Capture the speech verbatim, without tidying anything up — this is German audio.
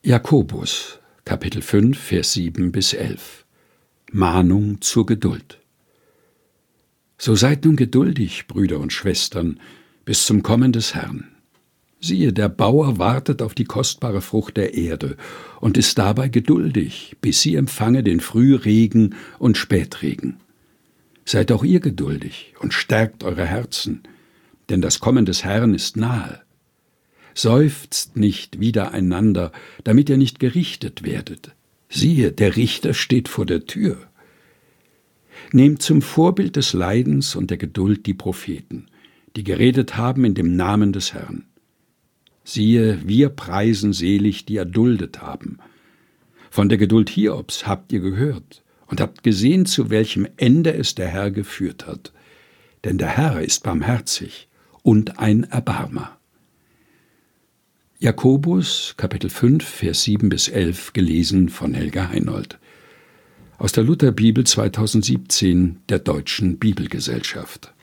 Jakobus, Kapitel fünf, Vers sieben bis elf. Mahnung zur Geduld. So seid nun geduldig, Brüder und Schwestern, bis zum Kommen des Herrn. Siehe, der Bauer wartet auf die kostbare Frucht der Erde und ist dabei geduldig, bis sie empfange den Frühregen und Spätregen. Seid auch ihr geduldig und stärkt eure Herzen, denn das Kommen des Herrn ist nahe. Seufzt nicht widereinander, damit ihr nicht gerichtet werdet. Siehe, der Richter steht vor der Tür. Nehmt zum Vorbild des Leidens und der Geduld die Propheten, die geredet haben in dem Namen des Herrn. Siehe, wir preisen selig, die erduldet haben. Von der Geduld Hiobs habt ihr gehört und habt gesehen, zu welchem Ende es der Herr geführt hat. Denn der Herr ist barmherzig und ein Erbarmer. Jakobus, Kapitel fünf, Vers sieben bis elf, gelesen von Helga Heinold. Aus der Lutherbibel zweitausendsiebzehn der Deutschen Bibelgesellschaft.